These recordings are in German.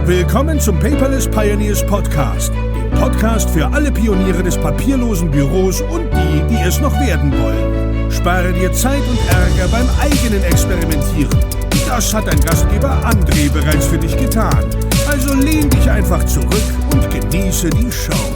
Willkommen zum Paperless Pioneers Podcast, dem Podcast für alle Pioniere des papierlosen Büros und die es noch werden wollen. Spare dir Zeit und Ärger beim eigenen Experimentieren. Das hat dein Gastgeber André bereits für dich getan. Also lehn dich einfach zurück und genieße die Show.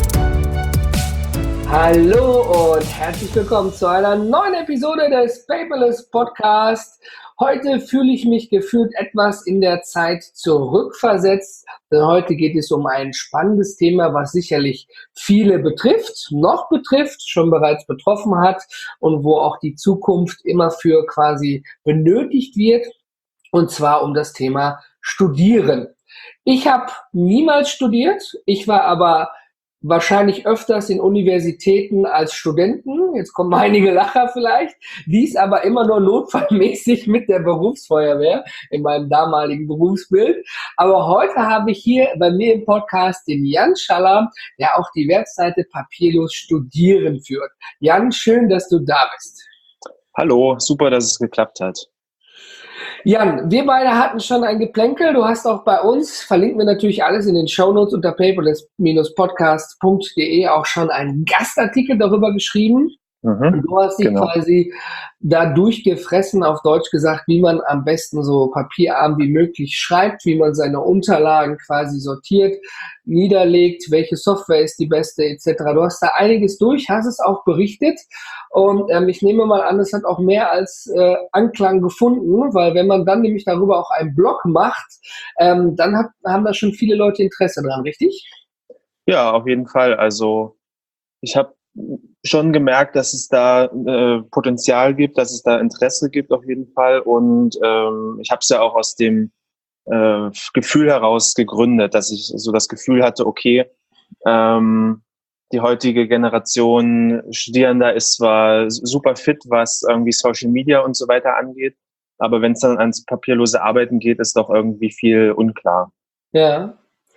Hallo und herzlich willkommen zu einer neuen Episode des Paperless Podcast. Heute fühle ich mich gefühlt etwas in der Zeit zurückversetzt, denn heute geht es um ein spannendes Thema, was sicherlich viele betrifft, schon bereits betroffen hat und wo auch die Zukunft immer für quasi benötigt wird, und zwar um das Thema Studieren. Ich habe niemals studiert, ich war aber wahrscheinlich öfters in Universitäten als Studenten. Jetzt kommen einige Lacher vielleicht. Dies aber immer nur notfallmäßig mit der Berufsfeuerwehr in meinem damaligen Berufsbild. Aber heute habe ich hier bei mir im Podcast den Jan Schaller, der auch die Webseite Papierlos Studieren führt. Jan, schön, dass du da bist. Hallo, super, dass es geklappt hat. Jan, wir beide hatten schon ein Geplänkel. Du hast auch bei uns, verlinken wir natürlich alles in den Shownotes unter paperless-podcast.de, auch schon einen Gastartikel darüber geschrieben. Und du hast dich quasi da durchgefressen, auf Deutsch gesagt, wie man am besten so papierarm wie möglich schreibt, wie man seine Unterlagen quasi sortiert, niederlegt, welche Software ist die beste etc. Du hast da einiges durch, hast es auch berichtet und ich nehme mal an, es hat auch mehr als Anklang gefunden, weil wenn man dann nämlich darüber auch einen Blog macht, dann haben da schon viele Leute Interesse dran, richtig? Ja, auf jeden Fall. Also ich habe schon gemerkt, dass es da Potenzial gibt, dass es da Interesse gibt auf jeden Fall. Und ich habe es ja auch aus dem Gefühl heraus gegründet, dass ich so das Gefühl hatte, okay, die heutige Generation Studierender ist zwar super fit, was irgendwie Social Media und so weiter angeht, aber wenn es dann ans papierlose Arbeiten geht, ist doch irgendwie viel unklar. Ja.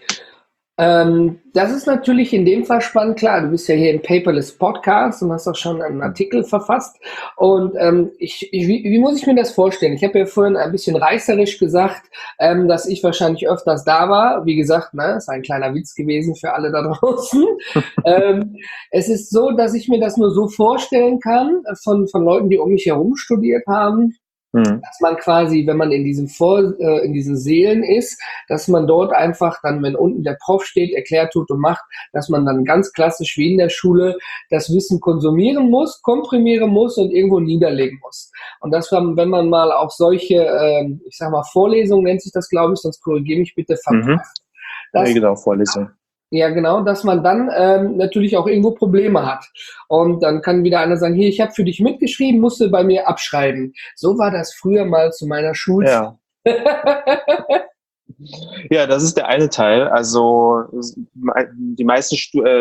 Das ist natürlich in dem Fall spannend, klar, du bist ja hier im Paperless Podcast und hast auch schon einen Artikel verfasst und wie muss ich mir das vorstellen? Ich habe ja vorhin ein bisschen reißerisch gesagt, dass ich wahrscheinlich öfters da war, wie gesagt, ist ein kleiner Witz gewesen für alle da draußen. Es ist so, dass ich mir das nur so vorstellen kann, von Leuten, die um mich herum studiert haben, dass man quasi, wenn man in diesen Sälen ist, dass man dort einfach dann, wenn unten der Prof steht, erklärt, tut und macht, dass man dann ganz klassisch wie in der Schule das Wissen konsumieren muss, komprimieren muss und irgendwo niederlegen muss. Und dass man, wenn man mal auch solche, Vorlesungen nennt sich das, glaube ich, sonst korrigiere mich bitte, verpasst. Ja, genau, Vorlesung. Ja, genau, dass man dann natürlich auch irgendwo Probleme hat. Und dann kann wieder einer sagen, hier, ich habe für dich mitgeschrieben, musst du bei mir abschreiben. So war das früher mal zu meiner Schulzeit. Ja. Ja, das ist der eine Teil. Also die meisten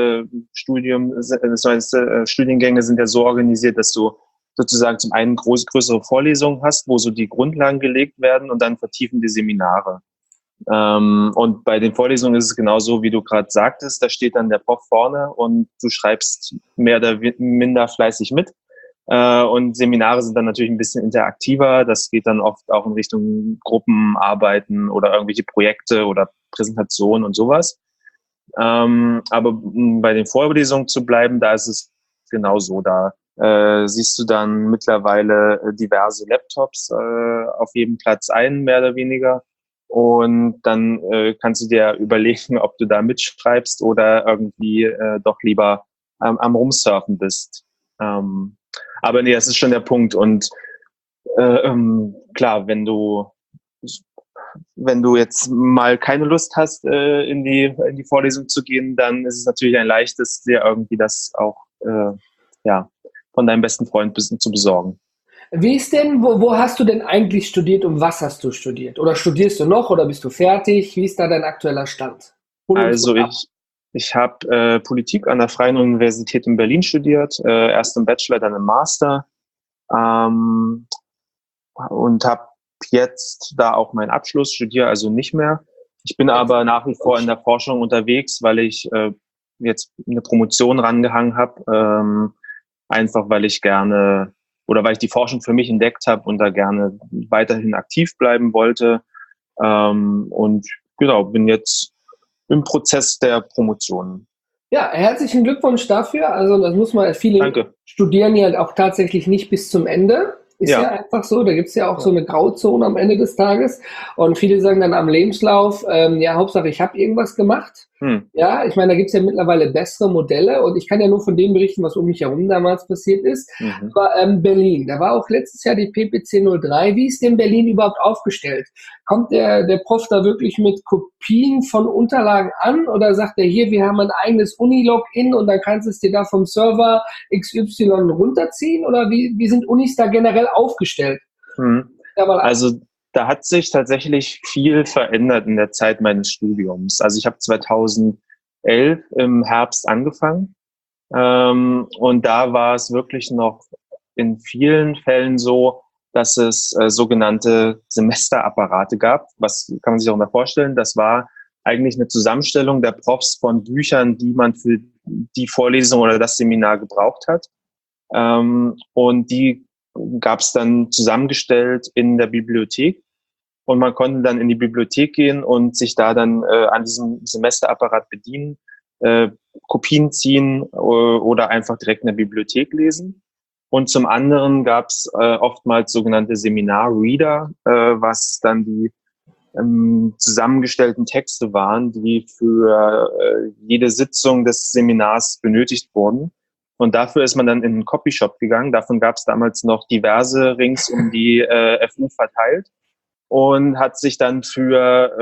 Studiengänge sind ja so organisiert, dass du sozusagen zum einen größere Vorlesungen hast, wo so die Grundlagen gelegt werden und dann vertiefende Seminare. Und bei den Vorlesungen ist es genauso, wie du gerade sagtest, da steht dann der Prof vorne und du schreibst mehr oder minder fleißig mit. Und Seminare sind dann natürlich ein bisschen interaktiver, das geht dann oft auch in Richtung Gruppenarbeiten oder irgendwelche Projekte oder Präsentationen und sowas. Aber bei den Vorlesungen zu bleiben, da ist es genauso, da siehst du dann mittlerweile diverse Laptops auf jedem Platz ein, mehr oder weniger. Und dann kannst du dir überlegen, ob du da mitschreibst oder irgendwie doch lieber am Rumsurfen bist. Aber nee, das ist schon der Punkt. Und klar, wenn du jetzt mal keine Lust hast, in die Vorlesung zu gehen, dann ist es natürlich ein leichtes, dir irgendwie das auch von deinem besten Freund zu besorgen. Wie ist denn, wo hast du denn eigentlich studiert und was hast du studiert? Oder studierst du noch oder bist du fertig? Wie ist da dein aktueller Stand? Also ich habe Politik an der Freien Universität in Berlin studiert, erst im Bachelor, dann im Master und habe jetzt da auch meinen Abschluss, studiere also nicht mehr. Ich bin aber nach wie vor in der Forschung unterwegs, weil ich jetzt eine Promotion rangehangen habe, einfach weil ich gerne oder weil ich die Forschung für mich entdeckt habe und da gerne weiterhin aktiv bleiben wollte. Und genau, bin jetzt im Prozess der Promotion. Ja, herzlichen Glückwunsch dafür. Also das muss man, viele Danke. studieren ja auch tatsächlich nicht bis zum Ende. Ist ja einfach so, da gibt's ja auch so eine Grauzone am Ende des Tages. Und viele sagen dann am Lebenslauf, ja, Hauptsache ich habe irgendwas gemacht. Ja, ich meine, da gibt's ja mittlerweile bessere Modelle und ich kann ja nur von dem berichten, was um mich herum damals passiert ist. Aber Berlin, da war auch letztes Jahr die PPC 03. Wie ist denn Berlin überhaupt aufgestellt? Kommt der Prof da wirklich mit Kopien von Unterlagen an oder sagt er hier, wir haben ein eigenes Uni-Login und dann kannst du es dir da vom Server XY runterziehen? Oder wie sind Unis da generell aufgestellt? Also da hat sich tatsächlich viel verändert in der Zeit meines Studiums. Also ich habe 2011 im Herbst angefangen und da war es wirklich noch in vielen Fällen so, dass es sogenannte Semesterapparate gab. Was kann man sich auch mal vorstellen? Das war eigentlich eine Zusammenstellung der Profs von Büchern, die man für die Vorlesung oder das Seminar gebraucht hat. Und die gab es dann zusammengestellt in der Bibliothek. Und man konnte dann in die Bibliothek gehen und sich da dann an diesem Semesterapparat bedienen, Kopien ziehen oder einfach direkt in der Bibliothek lesen. Und zum anderen gab es oftmals sogenannte Seminarreader, was dann die zusammengestellten Texte waren, die für jede Sitzung des Seminars benötigt wurden. Und dafür ist man dann in den Copyshop gegangen. Davon gab es damals noch diverse rings um die FU verteilt und hat sich dann für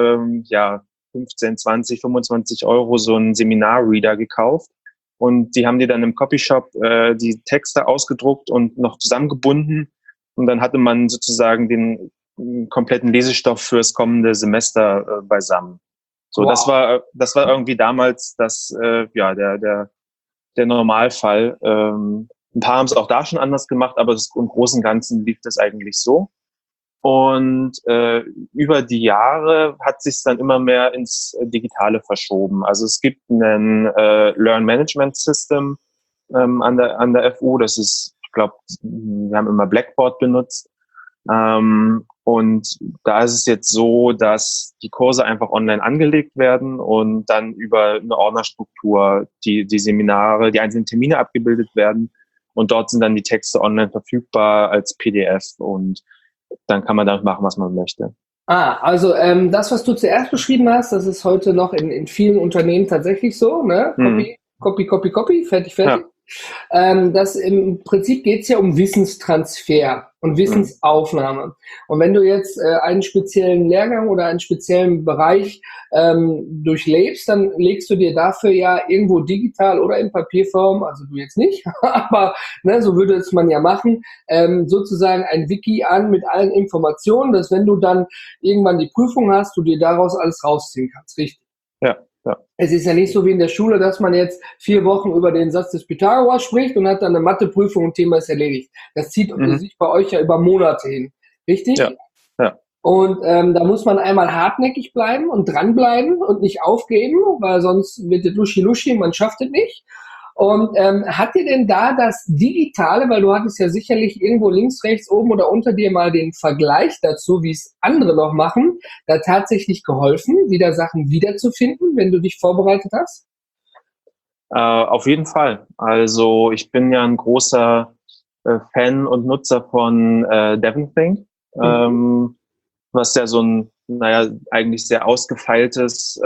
15, 20, 25 Euro so einen Seminarreader gekauft. Und die haben die dann im Copyshop die Texte ausgedruckt und noch zusammengebunden. Und dann hatte man sozusagen den kompletten Lesestoff fürs kommende Semester beisammen. So, wow. Das war irgendwie damals der Normalfall. Ein paar haben es auch da schon anders gemacht, aber im Großen und Ganzen lief das eigentlich so. Und über die Jahre hat sich dann immer mehr ins Digitale verschoben. Also es gibt ein Learn Management System an der FU. Das ist, ich glaube, wir haben immer Blackboard benutzt. Und da ist es jetzt so, dass die Kurse einfach online angelegt werden und dann über eine Ordnerstruktur die Seminare, die einzelnen Termine abgebildet werden. Und dort sind dann die Texte online verfügbar als PDF und dann kann man damit machen, was man möchte. Also das, was du zuerst beschrieben hast, das ist heute noch in vielen Unternehmen tatsächlich so, ne? Copy, fertig. Ja. Das im Prinzip geht es ja um Wissenstransfer und Wissensaufnahme. Und wenn du jetzt einen speziellen Lehrgang oder einen speziellen Bereich durchlebst, dann legst du dir dafür ja irgendwo digital oder in Papierform, also du jetzt nicht, aber ne, so würde es man ja machen, sozusagen ein Wiki an mit allen Informationen, dass wenn du dann irgendwann die Prüfung hast, du dir daraus alles rausziehen kannst, richtig? Ja. Es ist ja nicht so wie in der Schule, dass man jetzt 4 Wochen über den Satz des Pythagoras spricht und hat dann eine Matheprüfung und Thema ist erledigt. Das zieht sich bei euch ja über Monate hin, richtig? Ja. Und da muss man einmal hartnäckig bleiben und dranbleiben und nicht aufgeben, weil sonst wird es Luschi, man schafft es nicht. Und hat dir denn da das Digitale, weil du hattest ja sicherlich irgendwo links, rechts, oben oder unter dir mal den Vergleich dazu, wie es andere noch machen, da tatsächlich geholfen, wieder Sachen wiederzufinden, wenn du dich vorbereitet hast? Auf jeden Fall. Also ich bin ja ein großer Fan und Nutzer von DevonThink, was ja so ein, eigentlich sehr ausgefeiltes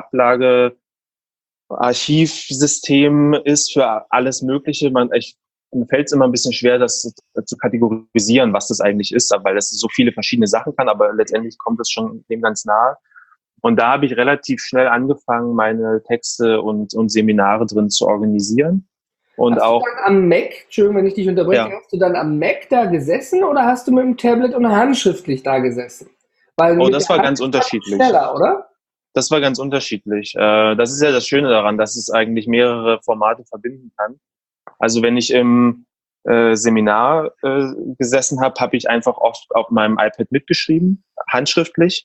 Archivsystem ist für alles Mögliche. Mir fällt es immer ein bisschen schwer, das zu kategorisieren, was das eigentlich ist, weil das so viele verschiedene Sachen kann, aber letztendlich kommt es schon dem ganz nahe. Und da habe ich relativ schnell angefangen, meine Texte und Seminare drin zu organisieren. Und hast auch du dann am Mac, Entschuldigung, wenn ich dich unterbreche, hast du dann am Mac da gesessen oder hast du mit dem Tablet und handschriftlich da gesessen? Das war ganz unterschiedlich. Schneller, oder? Das war ganz unterschiedlich. Das ist ja das Schöne daran, dass es eigentlich mehrere Formate verbinden kann. Also wenn ich im Seminar gesessen habe, habe ich einfach oft auf meinem iPad mitgeschrieben, handschriftlich,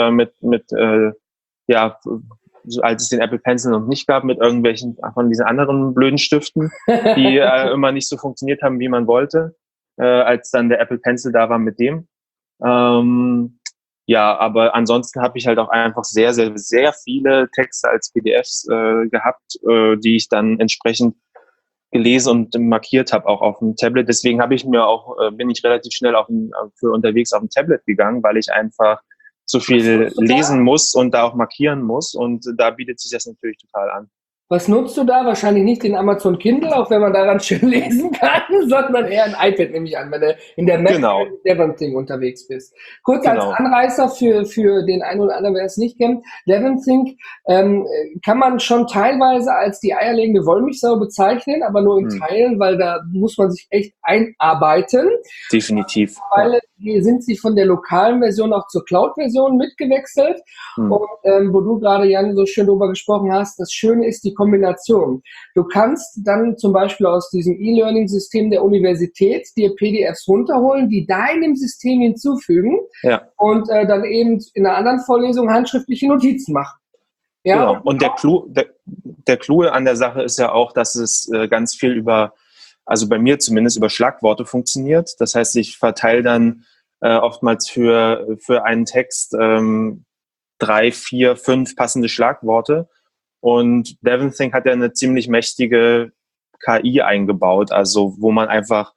als es den Apple Pencil noch nicht gab, mit irgendwelchen von diesen anderen blöden Stiften, die immer nicht so funktioniert haben, wie man wollte, als dann der Apple Pencil da war mit dem. Ja, aber ansonsten habe ich halt auch einfach sehr, sehr, sehr viele Texte als PDFs gehabt, die ich dann entsprechend gelesen und markiert habe, auch auf dem Tablet. Deswegen bin ich relativ schnell für unterwegs auf dem Tablet gegangen, weil ich einfach so viel lesen muss und da auch markieren muss. Und da bietet sich das natürlich total an. Was nutzt du da? Wahrscheinlich nicht den Amazon Kindle, auch wenn man daran schön lesen kann, sondern eher ein iPad, nehme ich an, wenn du in der Mac Genau. Devonthink unterwegs bist. Kurz Genau. als Anreißer für den einen oder anderen, wer es nicht kennt, Devonthink kann man schon teilweise als die eierlegende Wollmilchsau bezeichnen, aber nur in Teilen, weil da muss man sich echt einarbeiten. Definitiv. Mittlerweile sind sie von der lokalen Version auch zur Cloud-Version mitgewechselt. Und wo du gerade, Jan, so schön drüber gesprochen hast, das Schöne ist die Kombination. Du kannst dann zum Beispiel aus diesem E-Learning-System der Universität dir PDFs runterholen, die deinem System hinzufügen und dann eben in einer anderen Vorlesung handschriftliche Notizen machen. Ja? Genau. Und der Clou an der Sache ist ja auch, dass es ganz viel also bei mir zumindest über Schlagworte funktioniert. Das heißt, ich verteile dann oftmals für einen Text 3, 4, 5 passende Schlagworte. Und Devonthink hat ja eine ziemlich mächtige KI eingebaut, also wo man einfach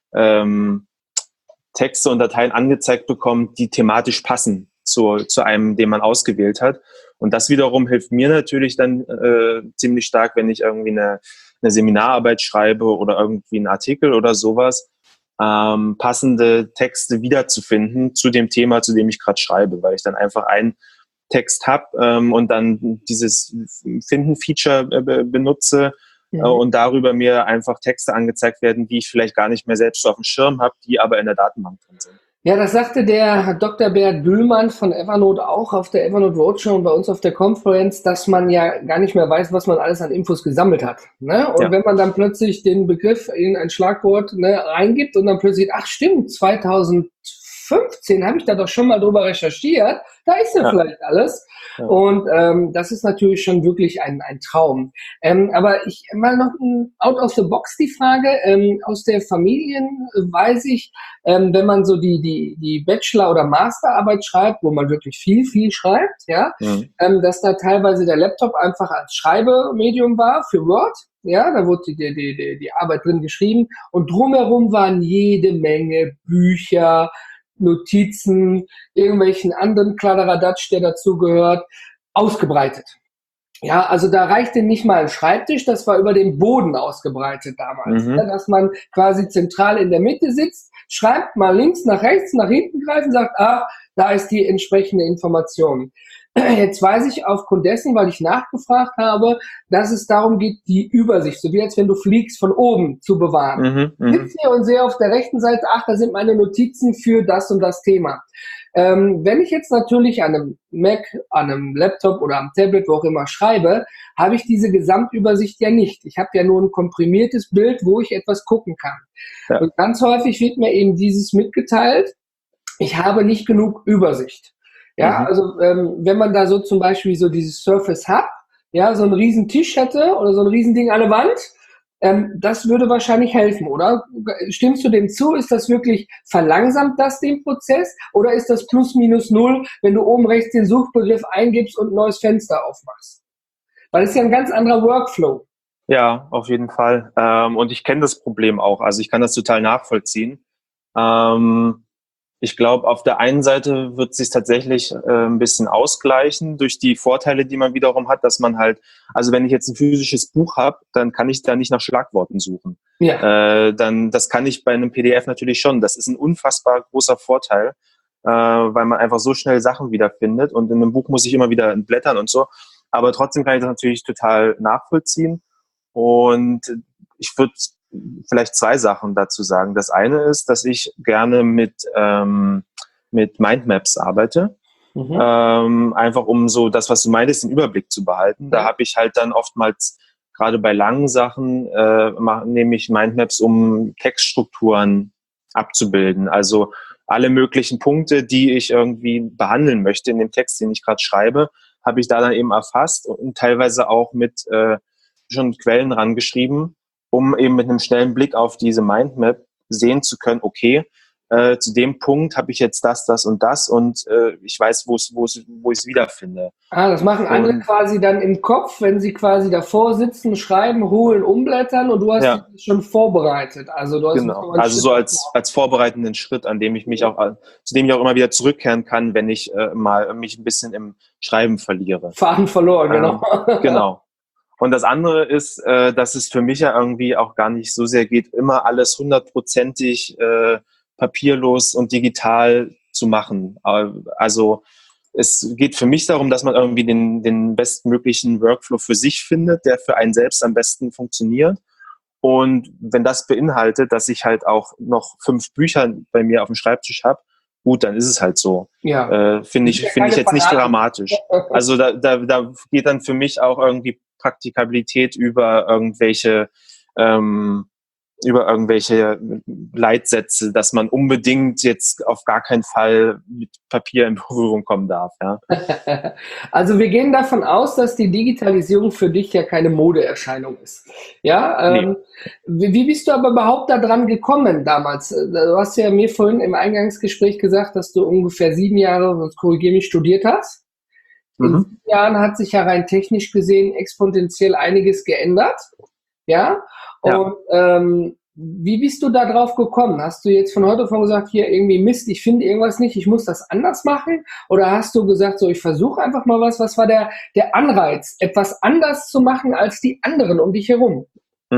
Texte und Dateien angezeigt bekommt, die thematisch passen zu einem, den man ausgewählt hat. Und das wiederum hilft mir natürlich dann ziemlich stark, wenn ich irgendwie eine Seminararbeit schreibe oder irgendwie einen Artikel oder sowas, passende Texte wiederzufinden zu dem Thema, zu dem ich gerade schreibe, weil ich dann einfach einen Text habe und dann dieses Finden-Feature benutze und darüber mir einfach Texte angezeigt werden, die ich vielleicht gar nicht mehr selbst auf dem Schirm habe, die aber in der Datenbank drin sind. Ja, das sagte der Dr. Bert Bühlmann von Evernote auch auf der Evernote Roadshow und bei uns auf der Konferenz, dass man ja gar nicht mehr weiß, was man alles an Infos gesammelt hat. Ne? Und wenn man dann plötzlich den Begriff in ein Schlagwort reingibt und dann plötzlich, ach stimmt, 2015 habe ich da doch schon mal drüber recherchiert, da ist ja vielleicht alles. Ja. Und das ist natürlich schon wirklich ein Traum. Aber ich mal noch out of the box die Frage, aus der Familien weiß ich, wenn man so die Bachelor- oder Masterarbeit schreibt, wo man wirklich viel schreibt, dass da teilweise der Laptop einfach als Schreibemedium war für Word. Ja, da wurde die Arbeit drin geschrieben und drumherum waren jede Menge Bücher, Notizen, irgendwelchen anderen Kladderadatsch, der dazu gehört, ausgebreitet. Ja, also da reichte nicht mal ein Schreibtisch, das war über den Boden ausgebreitet damals, dass man quasi zentral in der Mitte sitzt, schreibt mal links nach rechts, nach hinten greifen, sagt, da ist die entsprechende Information. Jetzt weiß ich aufgrund dessen, weil ich nachgefragt habe, dass es darum geht, die Übersicht, so wie als wenn du fliegst, von oben zu bewahren. Ich sitze hier und sehe auf der rechten Seite, da sind meine Notizen für das und das Thema. Wenn ich jetzt natürlich an einem Mac, an einem Laptop oder am Tablet, wo auch immer schreibe, habe ich diese Gesamtübersicht ja nicht. Ich habe ja nur ein komprimiertes Bild, wo ich etwas gucken kann. Ja. Und ganz häufig wird mir eben dieses mitgeteilt, ich habe nicht genug Übersicht. Ja, also wenn man da so zum Beispiel so dieses Surface Hub, ja, so einen riesen Tisch hätte oder so ein riesen Ding an der Wand, das würde wahrscheinlich helfen, oder? Stimmst du dem zu? Ist das wirklich, verlangsamt das den Prozess? Oder ist das plus minus null, wenn du oben rechts den Suchbegriff eingibst und ein neues Fenster aufmachst? Weil es ist ja ein ganz anderer Workflow. Ja, auf jeden Fall. Und ich kenne das Problem auch. Also ich kann das total nachvollziehen. Ich glaube, auf der einen Seite wird es sich tatsächlich ein bisschen ausgleichen durch die Vorteile, die man wiederum hat, dass man halt, also wenn ich jetzt ein physisches Buch habe, dann kann ich da nicht nach Schlagworten suchen. Ja. Das kann ich bei einem PDF natürlich schon. Das ist ein unfassbar großer Vorteil, weil man einfach so schnell Sachen wiederfindet und in einem Buch muss ich immer wieder blättern und so. Aber trotzdem kann ich das natürlich total nachvollziehen und ich würde vielleicht 2 Sachen dazu sagen. Das eine ist, dass ich gerne mit Mindmaps arbeite. Einfach um so das, was du meintest, den Überblick zu behalten. Da habe ich halt dann oftmals, gerade bei langen Sachen, nehme ich Mindmaps, um Textstrukturen abzubilden. Also alle möglichen Punkte, die ich irgendwie behandeln möchte in dem Text, den ich gerade schreibe, habe ich da dann eben erfasst und teilweise auch mit schon Quellen rangeschrieben, um eben mit einem schnellen Blick auf diese Mindmap sehen zu können, okay, zu dem Punkt habe ich jetzt das und das und ich weiß, wo ich es wiederfinde. Das machen andere quasi dann im Kopf, wenn sie quasi davor sitzen, schreiben, holen, umblättern und du hast dich schon vorbereitet. Also du hast also so als vorbereitenden Schritt, zu dem ich auch immer wieder zurückkehren kann, wenn ich mal mich ein bisschen im Schreiben verliere. Faden verloren, genau. Genau. Und das andere ist, dass es für mich ja irgendwie auch gar nicht so sehr geht, immer alles 100%ig papierlos und digital zu machen. Also es geht für mich darum, dass man irgendwie den bestmöglichen Workflow für sich findet, der für einen selbst am besten funktioniert. Und wenn das beinhaltet, dass ich halt auch noch 5 Bücher bei mir auf dem Schreibtisch habe, gut, dann ist es halt so. Ja. Finde ich jetzt nicht dramatisch. Also da geht dann für mich auch irgendwie Praktikabilität über irgendwelche Leitsätze, dass man unbedingt jetzt auf gar keinen Fall mit Papier in Berührung kommen darf. Ja. Also wir gehen davon aus, dass die Digitalisierung für dich ja keine Modeerscheinung ist. Ja, Nee. Wie bist du aber überhaupt da dran gekommen damals? Du hast ja mir vorhin im Eingangsgespräch gesagt, dass du ungefähr 7 Jahre, korrigiere mich, studiert hast. In 7 Jahren hat sich ja rein technisch gesehen exponentiell einiges geändert. Ja. Und wie bist du da drauf gekommen? Hast du jetzt von heute auf morgen gesagt, hier irgendwie Mist, ich finde irgendwas nicht, ich muss das anders machen? Oder hast du gesagt, so ich versuche einfach mal was? Was war der Anreiz, etwas anders zu machen als die anderen um dich herum?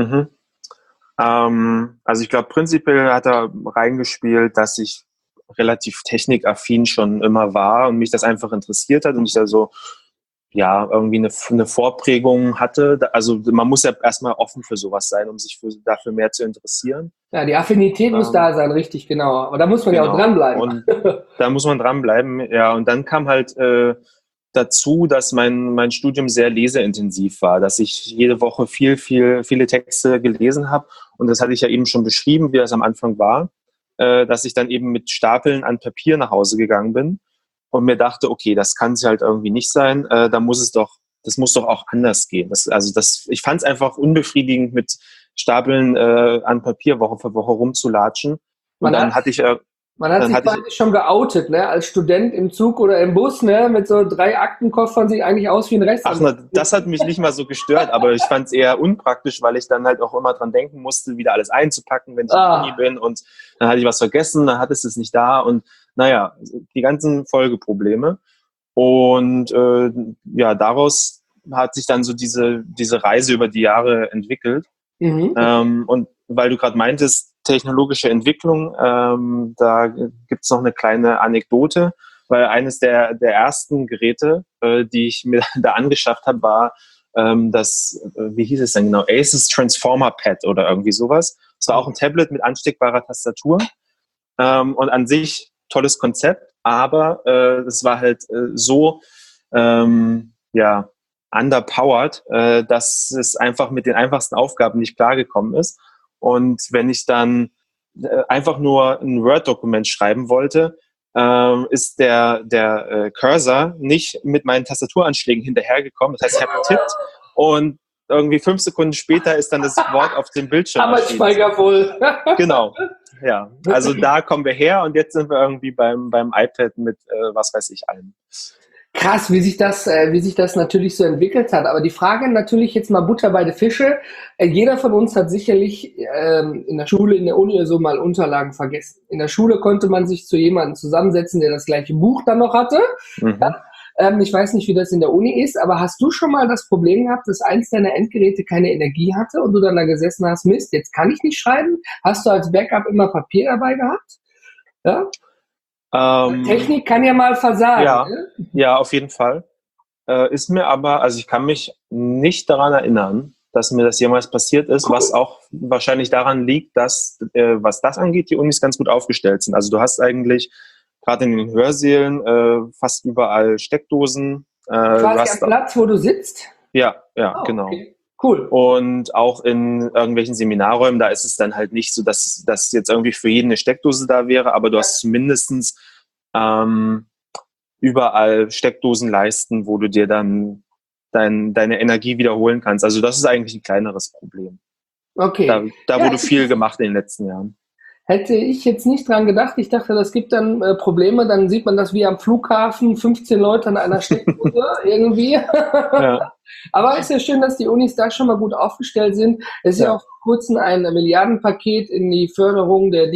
Also ich glaube, prinzipiell hat er reingespielt, dass ich relativ technikaffin schon immer war und mich das einfach interessiert hat und ich da so irgendwie eine Vorprägung hatte. Also man muss ja erstmal offen für sowas sein, um sich dafür mehr zu interessieren. Ja, die Affinität muss da sein, richtig, genau. Aber da muss man ja auch dranbleiben. Und da muss man dranbleiben, ja. Und dann kam halt dazu, dass mein Studium sehr leseintensiv war, dass ich jede Woche viele Texte gelesen habe. Und das hatte ich ja eben schon beschrieben, wie das am Anfang war, dass ich dann eben mit Stapeln an Papier nach Hause gegangen bin und mir dachte, okay, das kann es halt irgendwie nicht sein, das muss doch auch anders gehen. Ich fand es einfach unbefriedigend, mit Stapeln an Papier Woche für Woche rumzulatschen. Und dann hatte ich Man hat sich quasi schon geoutet, ne? Als Student im Zug oder im Bus, ne? Mit so 3 Aktenkoffern sieht eigentlich aus wie ein Rechtsanwalt. Das hat mich nicht mal so gestört, aber ich fand es eher unpraktisch, weil ich dann halt auch immer dran denken musste, wieder alles einzupacken, wenn ich in der Uni bin und dann hatte ich was vergessen, dann hattest du es nicht da und naja, die ganzen Folgeprobleme. Und daraus hat sich dann so diese Reise über die Jahre entwickelt. Und weil du gerade meintest, technologische Entwicklung, da gibt's noch eine kleine Anekdote, weil eines der ersten Geräte, die ich mir da angeschafft habe, war wie hieß es denn genau, Asus Transformer Pad oder irgendwie sowas. Es war auch ein Tablet mit ansteckbarer Tastatur und an sich tolles Konzept, aber es war halt so underpowered, dass es einfach mit den einfachsten Aufgaben nicht klargekommen ist. Und wenn ich dann einfach nur ein Word-Dokument schreiben wollte, ist der Cursor nicht mit meinen Tastaturanschlägen hinterhergekommen. Das heißt, ich habe getippt und irgendwie 5 Sekunden später ist dann das Wort auf dem Bildschirm. Aber speichervoll. Genau, ja. Also da kommen wir her und jetzt sind wir irgendwie beim iPad mit was weiß ich allem. Krass, wie sich das natürlich so entwickelt hat. Aber die Frage natürlich jetzt mal Butter bei den Fische. Jeder von uns hat sicherlich in der Schule, in der Uni so mal Unterlagen vergessen. In der Schule konnte man sich zu jemandem zusammensetzen, der das gleiche Buch dann noch hatte. Ja? Ich weiß nicht, wie das in der Uni ist, aber hast du schon mal das Problem gehabt, dass eins deiner Endgeräte keine Energie hatte und du dann da gesessen hast, Mist, jetzt kann ich nicht schreiben? Hast du als Backup immer Papier dabei gehabt? Ja? Technik kann ja mal versagen. Ja, ne? ja, auf jeden Fall. Ist mir aber, also ich kann mich nicht daran erinnern, dass mir das jemals passiert ist, was auch wahrscheinlich daran liegt, dass, was das angeht, die Unis ganz gut aufgestellt sind. Also du hast eigentlich gerade in den Hörsälen fast überall Steckdosen. Quasi am Platz, wo du sitzt? Ja, genau. Okay. Cool. Und auch in irgendwelchen Seminarräumen, da ist es dann halt nicht so, dass jetzt irgendwie für jeden eine Steckdose da wäre, aber du hast zumindestens überall Steckdosenleisten, wo du dir dann deine Energie wiederholen kannst. Also das ist eigentlich ein kleineres Problem. Okay. Da wurde viel gemacht in den letzten Jahren. Hätte ich jetzt nicht dran gedacht. Ich dachte, das gibt dann Probleme. Dann sieht man das wie am Flughafen, 15 Leute an einer Steckdose irgendwie. Ja. Aber ist ja schön, dass die Unis da schon mal gut aufgestellt sind. Es ist ja auch vor kurzem ein Milliardenpaket in die Förderung der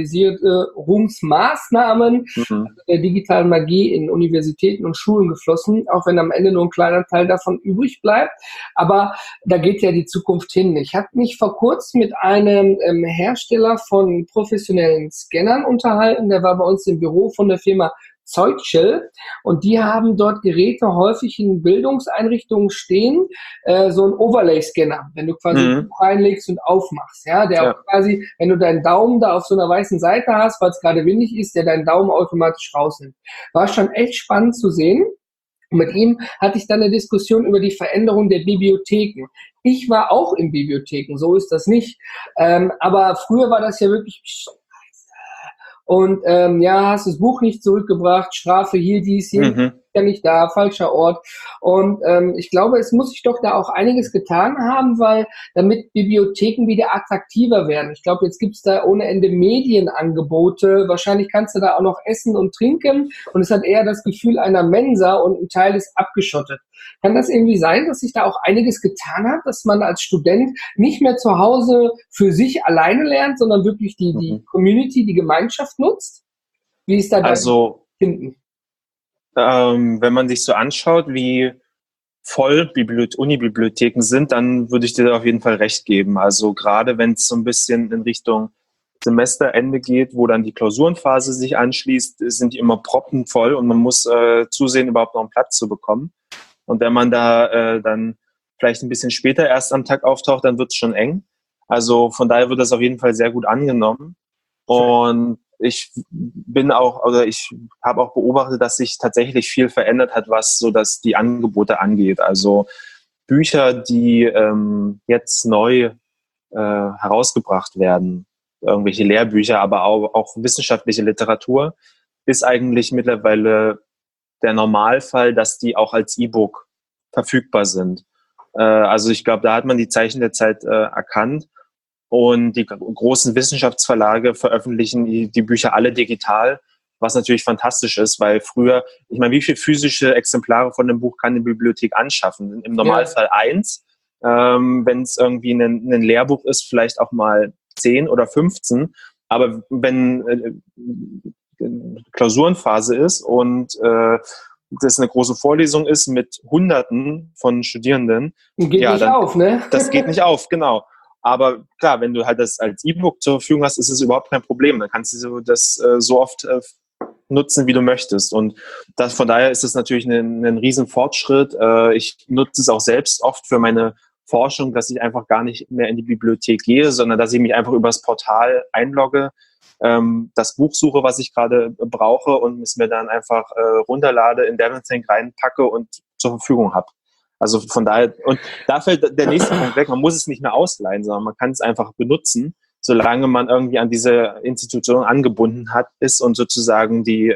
Digitalisierungsmaßnahmen, Mhm. der digitalen Magie in Universitäten und Schulen geflossen, auch wenn am Ende nur ein kleiner Teil davon übrig bleibt. Aber da geht ja die Zukunft hin. Ich habe mich vor kurzem mit einem Hersteller von professionellen Scannern unterhalten. Der war bei uns im Büro von der Firma Zeugel und die haben dort Geräte häufig in Bildungseinrichtungen stehen, so ein Overlay-Scanner, wenn du quasi ein Buch reinlegst und aufmachst, ja, der auch quasi, wenn du deinen Daumen da auf so einer weißen Seite hast, weil es gerade windig ist, der deinen Daumen automatisch rausnimmt. War schon echt spannend zu sehen. Und mit ihm hatte ich dann eine Diskussion über die Veränderung der Bibliotheken. Ich war auch in Bibliotheken, so ist das nicht. Aber früher war das ja wirklich und hast das Buch nicht zurückgebracht, Strafe hier, dies, hier, ja nicht da, falscher Ort. Und ich glaube, es muss sich doch da auch einiges getan haben, weil damit Bibliotheken wieder attraktiver werden. Ich glaube, jetzt gibt's da ohne Ende Medienangebote. Wahrscheinlich kannst du da auch noch essen und trinken und es hat eher das Gefühl einer Mensa und ein Teil ist abgeschottet. Kann das irgendwie sein, dass sich da auch einiges getan hat, dass man als Student nicht mehr zu Hause für sich alleine lernt, sondern wirklich die Community, die Gemeinschaft nutzt? Wie ist da dein Finden? Wenn man sich so anschaut, wie voll Unibibliotheken sind, dann würde ich dir da auf jeden Fall recht geben. Also gerade wenn es so ein bisschen in Richtung Semesterende geht, wo dann die Klausurenphase sich anschließt, sind die immer proppenvoll und man muss zusehen, überhaupt noch einen Platz zu bekommen. Und wenn man da dann vielleicht ein bisschen später erst am Tag auftaucht, dann wird es schon eng. Also von daher wird das auf jeden Fall sehr gut angenommen. Und ich habe auch beobachtet, dass sich tatsächlich viel verändert hat, was so dass die Angebote angeht. Also Bücher, die jetzt neu herausgebracht werden, irgendwelche Lehrbücher, aber auch wissenschaftliche Literatur, ist eigentlich mittlerweile der Normalfall, dass die auch als E-Book verfügbar sind. Also ich glaube, da hat man die Zeichen der Zeit erkannt. Und die großen Wissenschaftsverlage veröffentlichen die Bücher alle digital, was natürlich fantastisch ist, weil früher, ich meine, wie viele physische Exemplare von einem Buch kann eine Bibliothek anschaffen? Im Normalfall 1. Wenn es irgendwie ein Lehrbuch ist, vielleicht auch mal 10 oder 15. Aber wenn Klausurenphase ist und das eine große Vorlesung ist mit Hunderten von Studierenden. Geht nicht auf, ne? Das geht nicht auf, genau. Aber klar, wenn du halt das als E-Book zur Verfügung hast, ist es überhaupt kein Problem. Dann kannst du das so oft nutzen, wie du möchtest. Und von daher ist es natürlich ein riesen Fortschritt. Ich nutze es auch selbst oft für meine Forschung, dass ich einfach gar nicht mehr in die Bibliothek gehe, sondern dass ich mich einfach über das Portal einlogge, das Buch suche, was ich gerade brauche und es mir dann einfach runterlade, in DevonThink reinpacke und zur Verfügung habe. Also von daher, und da fällt der nächste Punkt weg, man muss es nicht mehr ausleihen, sondern man kann es einfach benutzen, solange man irgendwie an diese Institution angebunden ist und sozusagen die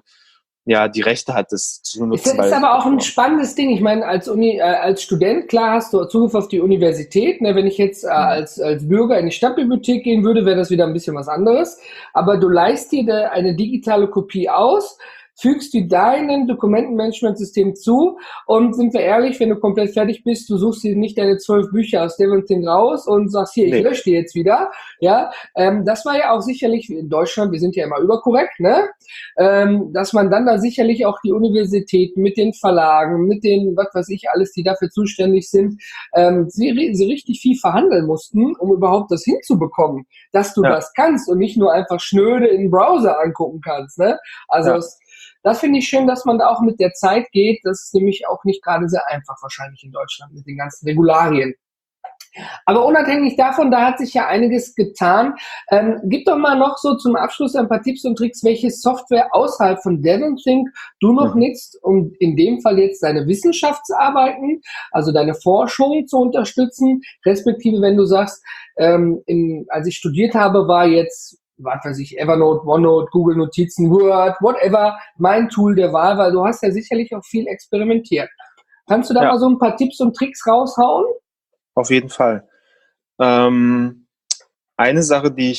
Rechte hat, das zu nutzen. Das ist aber auch ein spannendes Ding. Ich meine, als Student, klar hast du Zugriff auf die Universität. Ne? Wenn ich jetzt als Bürger in die Stadtbibliothek gehen würde, wäre das wieder ein bisschen was anderes. Aber du leihst dir eine digitale Kopie aus, fügst du deinem Dokumentenmanagementsystem zu und sind wir ehrlich, wenn du komplett fertig bist, du suchst dir nicht deine 12 Bücher aus DevonThink raus und sagst, hier, ich lösche die jetzt wieder. Ja, das war ja auch sicherlich in Deutschland, wir sind ja immer überkorrekt, ne? Dass man dann da sicherlich auch die Universitäten mit den Verlagen, mit den, was weiß ich, alles, die dafür zuständig sind, sie richtig viel verhandeln mussten, um überhaupt das hinzubekommen, dass du das kannst und nicht nur einfach schnöde in den Browser angucken kannst, ne? Also das finde ich schön, dass man da auch mit der Zeit geht. Das ist nämlich auch nicht gerade sehr einfach wahrscheinlich in Deutschland mit den ganzen Regularien. Aber unabhängig davon, da hat sich ja einiges getan. Gib doch mal noch so zum Abschluss ein paar Tipps und Tricks, welche Software außerhalb von DevonThink du noch nutzt, um in dem Fall jetzt deine Wissenschaftsarbeiten, also deine Forschung zu unterstützen, respektive wenn du sagst, als ich studiert habe, war jetzt was weiß ich, Evernote, OneNote, Google Notizen, Word, whatever, mein Tool der Wahl, weil du hast ja sicherlich auch viel experimentiert. Kannst du da mal so ein paar Tipps und Tricks raushauen? Auf jeden Fall. Eine Sache, die ich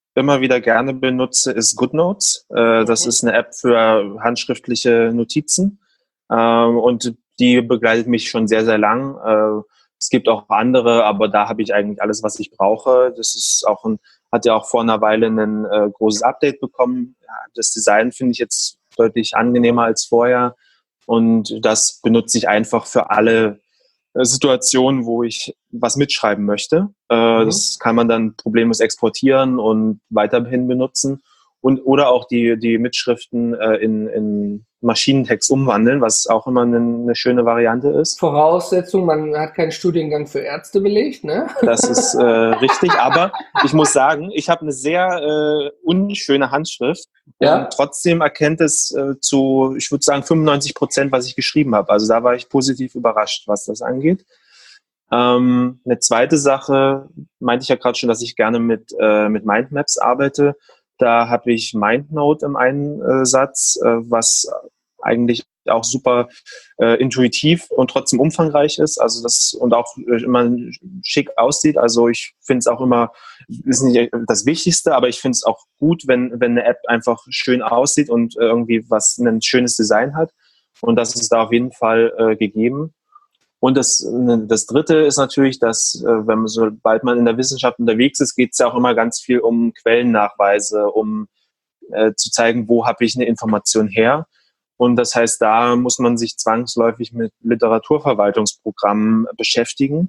immer wieder gerne benutze, ist GoodNotes. Das ist eine App für handschriftliche Notizen. Und die begleitet mich schon sehr, sehr lang. Es gibt auch andere, aber da habe ich eigentlich alles, was ich brauche. Das ist auch hat ja auch vor einer Weile ein großes Update bekommen. Ja, das Design finde ich jetzt deutlich angenehmer als vorher. Und das benutze ich einfach für alle Situationen, wo ich was mitschreiben möchte. Das kann man dann problemlos exportieren und weiterhin benutzen. Oder auch die Mitschriften in Maschinentext umwandeln, was auch immer eine schöne Variante ist. Voraussetzung, man hat keinen Studiengang für Ärzte belegt, ne? Das ist richtig, aber ich muss sagen, ich habe eine sehr unschöne Handschrift. Ja. Und trotzdem erkennt es ich würde sagen, 95%, was ich geschrieben habe. Also da war ich positiv überrascht, was das angeht. Eine zweite Sache, meinte ich ja gerade schon, dass ich gerne mit Mindmaps arbeite. Da habe ich MindNote im Einsatz, was eigentlich auch super intuitiv und trotzdem umfangreich ist. Also und auch immer schick aussieht. Also ich finde es auch immer, ist nicht das Wichtigste, aber ich finde es auch gut, wenn eine App einfach schön aussieht und irgendwie ein schönes Design hat. Und das ist da auf jeden Fall gegeben. Und das Dritte ist natürlich, dass sobald man in der Wissenschaft unterwegs ist, geht es ja auch immer ganz viel um Quellennachweise, um zu zeigen, wo habe ich eine Information her. Und das heißt, da muss man sich zwangsläufig mit Literaturverwaltungsprogrammen beschäftigen.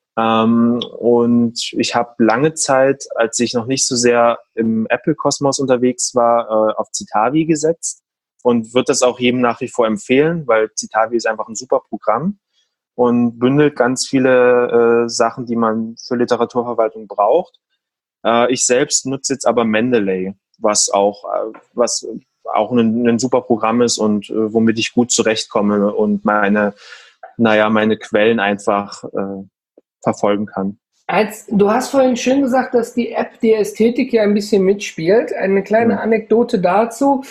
Und ich habe lange Zeit, als ich noch nicht so sehr im Apple-Kosmos unterwegs war, auf Citavi gesetzt und würde das auch jedem nach wie vor empfehlen, weil Citavi ist einfach ein super Programm und bündelt ganz viele Sachen, die man für Literaturverwaltung braucht. Ich selbst nutze jetzt aber Mendeley, was auch ein super Programm ist und womit ich gut zurechtkomme und meine Quellen einfach verfolgen kann. Du hast vorhin schön gesagt, dass die App die Ästhetik ja ein bisschen mitspielt. Eine kleine Anekdote dazu.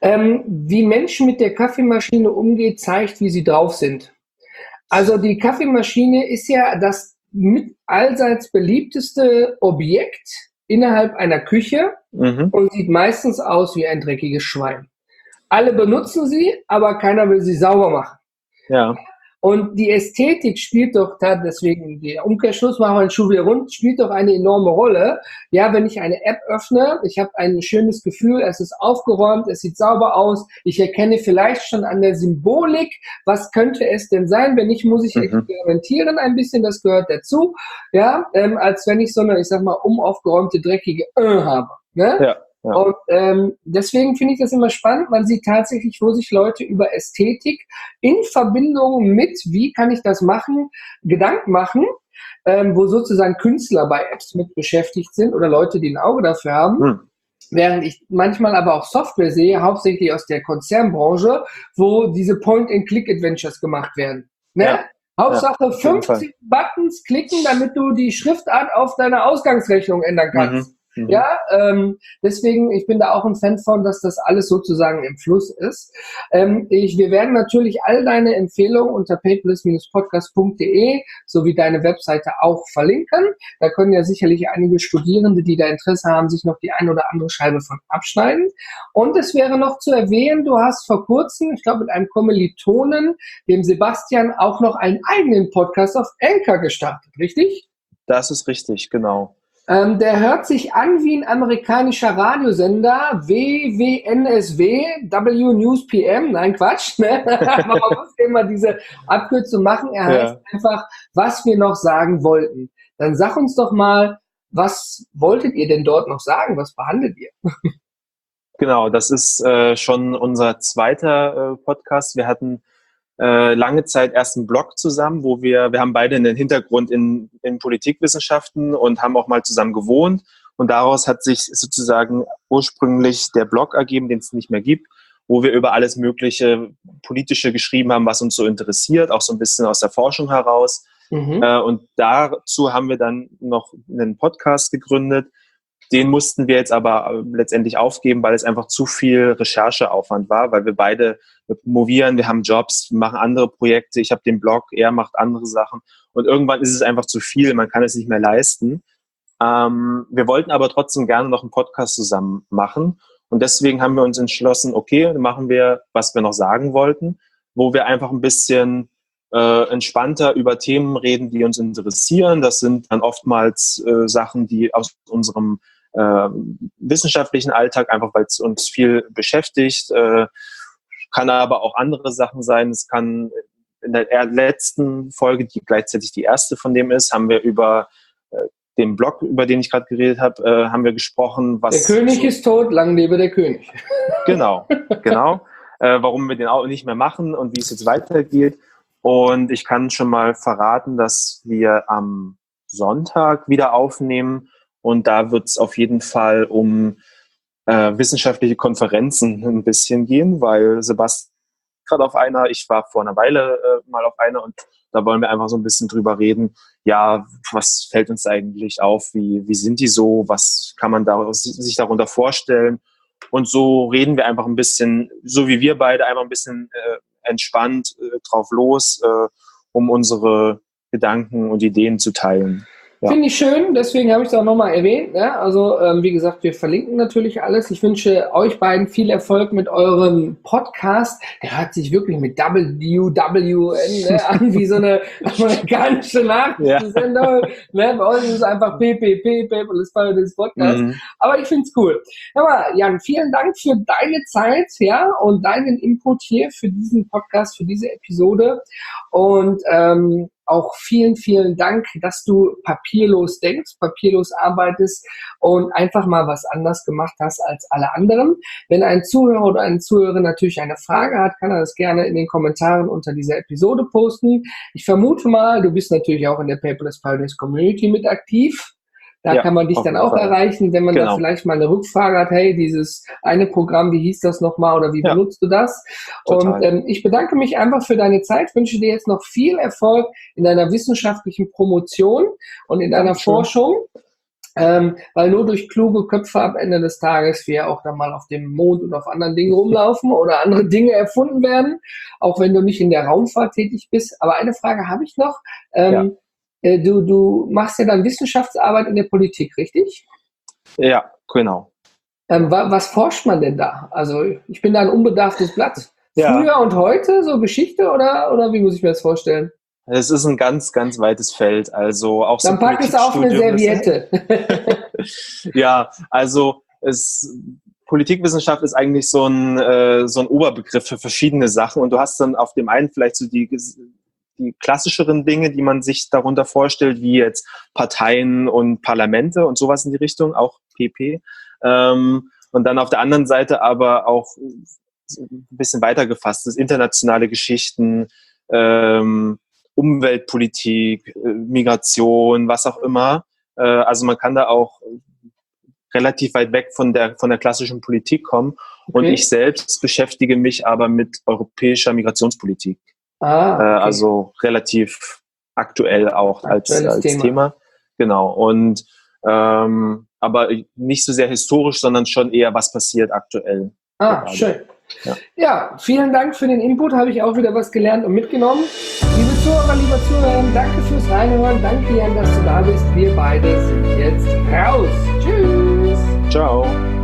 Wie Menschen mit der Kaffeemaschine umgehen, zeigt, wie sie drauf sind. Also die Kaffeemaschine ist ja das mit allseits beliebteste Objekt innerhalb einer Küche und sieht meistens aus wie ein dreckiges Schwein. Alle benutzen sie, aber keiner will sie sauber machen. Ja. Und die Ästhetik spielt doch da, deswegen der Umkehrschluss, machen wir einen Schuh wieder rund, spielt doch eine enorme Rolle. Ja, wenn ich eine App öffne, ich habe ein schönes Gefühl, es ist aufgeräumt, es sieht sauber aus, ich erkenne vielleicht schon an der Symbolik, was könnte es denn sein, wenn nicht, muss ich experimentieren ein bisschen, das gehört dazu, ja, als wenn ich so eine, ich sag mal, umaufgeräumte, dreckige habe, ne? Ja. Ja. Und deswegen finde ich das immer spannend. Man sieht tatsächlich, wo sich Leute über Ästhetik in Verbindung mit, wie kann ich das machen, Gedanken machen, wo sozusagen Künstler bei Apps mit beschäftigt sind oder Leute, die ein Auge dafür haben. Während ich manchmal aber auch Software sehe, hauptsächlich aus der Konzernbranche, wo diese Point-and-Click-Adventures gemacht werden. Ne? Ja. Hauptsache 50 Buttons klicken, damit du die Schriftart auf deiner Ausgangsrechnung ändern kannst. Ja, deswegen, ich bin da auch ein Fan von, dass das alles sozusagen im Fluss ist. Wir werden natürlich all deine Empfehlungen unter paperless-podcast.de sowie deine Webseite auch verlinken. Da können ja sicherlich einige Studierende, die da Interesse haben, sich noch die ein oder andere Scheibe von abschneiden. Und es wäre noch zu erwähnen, du hast vor kurzem, ich glaube mit einem Kommilitonen, dem Sebastian, auch noch einen eigenen Podcast auf Anchor gestartet, richtig? Das ist richtig, genau. Der hört sich an wie ein amerikanischer Radiosender, WWNSW, W News PM, nein Quatsch, ne? Aber man muss immer diese Abkürzung machen, er heißt einfach, was wir noch sagen wollten. Dann sag uns doch mal, was wolltet ihr denn dort noch sagen, was behandelt ihr? Genau, das ist schon unser zweiter Podcast. Wir hatten lange Zeit erst einen Blog zusammen, wo wir haben beide einen Hintergrund in Politikwissenschaften und haben auch mal zusammen gewohnt. Und daraus hat sich sozusagen ursprünglich der Blog ergeben, den es nicht mehr gibt, wo wir über alles mögliche Politische geschrieben haben, was uns so interessiert, auch so ein bisschen aus der Forschung heraus. Und dazu haben wir dann noch einen Podcast gegründet. Den mussten wir jetzt aber letztendlich aufgeben, weil es einfach zu viel Rechercheaufwand war, weil wir beide promovieren, wir haben Jobs, wir machen andere Projekte, ich habe den Blog, er macht andere Sachen und irgendwann ist es einfach zu viel, man kann es nicht mehr leisten. Wir wollten aber trotzdem gerne noch einen Podcast zusammen machen. Und deswegen haben wir uns entschlossen, okay, dann machen wir, was wir noch sagen wollten, wo wir einfach ein bisschen entspannter über Themen reden, die uns interessieren. Das sind dann oftmals Sachen, die aus unserem wissenschaftlichen Alltag, einfach weil es uns viel beschäftigt, kann aber auch andere Sachen sein. Es kann in der letzten Folge, die gleichzeitig die erste von dem ist, haben wir über den Blog, über den ich gerade geredet habe, haben wir gesprochen. Was der König ist tot, lang lebe der König. Genau. Warum wir den auch nicht mehr machen und wie es jetzt weitergeht. Und ich kann schon mal verraten, dass wir am Sonntag wieder aufnehmen. Und da wird es auf jeden Fall um wissenschaftliche Konferenzen ein bisschen gehen, weil Sebastian gerade auf einer, ich war vor einer Weile mal auf einer und da wollen wir einfach so ein bisschen drüber reden. Ja, was fällt uns eigentlich auf? Wie sind die so? Was kann man sich darunter vorstellen? Und so reden wir einfach ein bisschen, so wie wir beide, einfach ein bisschen entspannt drauf los, um unsere Gedanken und Ideen zu teilen. Ja. Finde ich schön, deswegen habe ich es auch nochmal erwähnt. Ne? Also, wie gesagt, wir verlinken natürlich alles. Ich wünsche euch beiden viel Erfolg mit eurem Podcast. Der hört sich wirklich mit WWN an, wie so eine amerikanische Nachrichtensendung. Ja. Ne? Bei uns ist es einfach PPP, Paperless Paradise Podcast. Aber ich finde es cool. Aber Jan, vielen Dank für deine Zeit, ja, und deinen Input hier für diesen Podcast, für diese Episode. Und auch vielen, vielen Dank, dass du papierlos denkst, papierlos arbeitest und einfach mal was anders gemacht hast als alle anderen. Wenn ein Zuhörer oder eine Zuhörerin natürlich eine Frage hat, kann er das gerne in den Kommentaren unter dieser Episode posten. Ich vermute mal, du bist natürlich auch in der Paperless Paradise Community mit aktiv. Da kann man dich dann auch erreichen, wenn man da vielleicht mal eine Rückfrage hat, hey, dieses eine Programm, wie hieß das nochmal oder wie benutzt du das? Total. Und ich bedanke mich einfach für deine Zeit, wünsche dir jetzt noch viel Erfolg in deiner wissenschaftlichen Promotion und in deiner Forschung, weil nur durch kluge Köpfe am Ende des Tages wir auch dann mal auf dem Mond und auf anderen Dingen rumlaufen oder andere Dinge erfunden werden, auch wenn du nicht in der Raumfahrt tätig bist. Aber eine Frage habe ich noch. Du machst ja dann Wissenschaftsarbeit in der Politik, richtig? Ja, genau. Was forscht man denn da? Also ich bin da ein unbedarftes Blatt. Früher und heute, so Geschichte oder wie muss ich mir das vorstellen? Es ist ein ganz, ganz weites Feld. Also auch dann pack es auf eine Serviette. Ja, also Politikwissenschaft ist eigentlich so ein Oberbegriff für verschiedene Sachen und du hast dann auf dem einen vielleicht so die klassischeren Dinge, die man sich darunter vorstellt, wie jetzt Parteien und Parlamente und sowas in die Richtung, auch PP. Und dann auf der anderen Seite aber auch ein bisschen weiter gefasst, das internationale Geschichten, Umweltpolitik, Migration, was auch immer. Also man kann da auch relativ weit weg von der klassischen Politik kommen. Okay. Und ich selbst beschäftige mich aber mit europäischer Migrationspolitik. Okay. Also relativ aktuell auch als Thema. Genau. Und aber nicht so sehr historisch, sondern schon eher, was passiert aktuell. Schön. Ja, vielen Dank für den Input, habe ich auch wieder was gelernt und mitgenommen. Liebe Zuhörer, lieber Zuhörer, danke fürs Reinhören, danke Jan, dass du da bist. Wir beide sind jetzt raus. Tschüss. Ciao.